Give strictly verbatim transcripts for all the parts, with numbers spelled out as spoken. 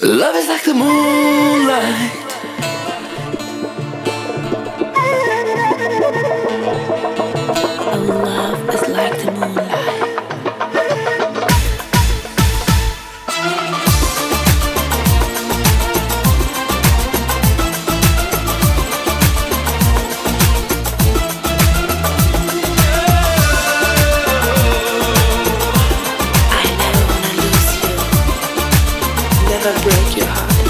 Love is like the moonlight. Oh, love is like the moonlight. Break your heart.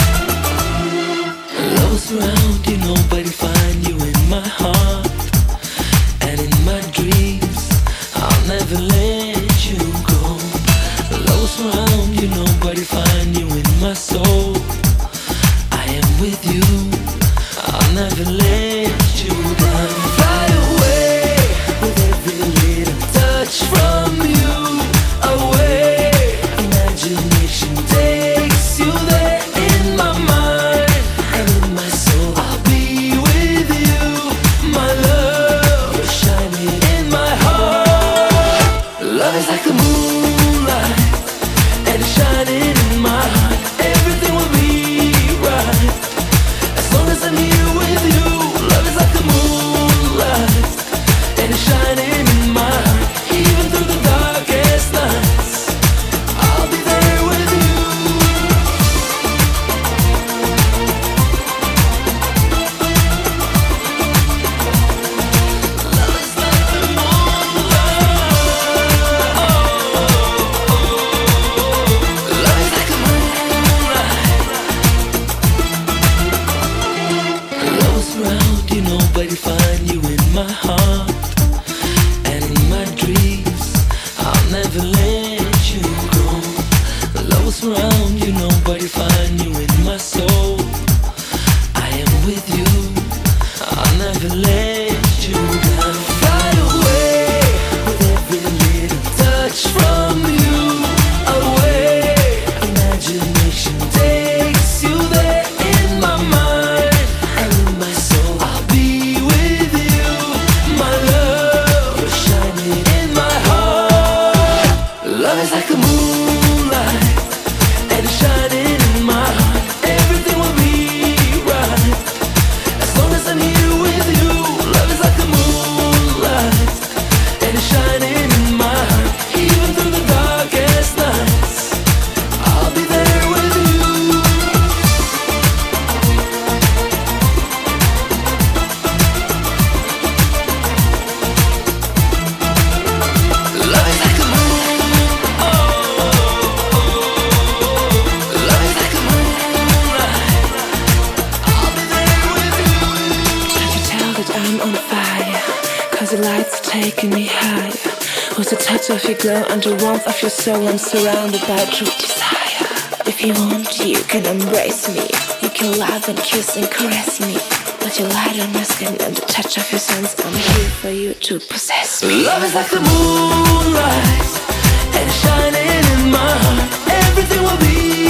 Love is around you, nobody find you in my heart. And in my dreams, I'll never let you go. Love is around you, nobody find you in my soul. I am with you, I'll never let you down. Fly away with every little touch from you. Away, imagination takes you there in my mind and in my soul. I'll be with you, my love. You're shining in my heart. Love is like the moonlight, and it's shining in my heart. Everything will be right as long as I'm here with you. Love is like the moonlight, and it's shining in my heart. Even through the darkest nights, I'll be there with you. Love is like the moonlight. Love is like the moonlight. Love is around you, nobody find you in my heart. And in my dreams, I'll never let you go. Love is around you, nobody find you in my soul. I am with you, I'll never let you down. Fly away with every little touch from you. Away, imagination takes you there in my mind and in my soul. I'll be with you, my love. You're shining in my heart. Love is like the moonlight, and it's shining in my heart. Everything will be right as long as I'm here with you. Love is like the moonlight, and it's shining in my heart. Even through the darkest nights, I'll be there with you. Love is like the moon. Oh, love is like the moonlight. I'll be there with you. Can't you tell that I'm on fire? Cause the lights are taking me higher. With the touch of your glow and the warmth of your soul, I'm surrounded by true desire. If you want, you can embrace me. You can laugh and kiss and caress me. Let your light on my skin and the touch of your sense, I'm here for you to possess me. Love is like the moonlight, and it's shining in my heart. Everything will be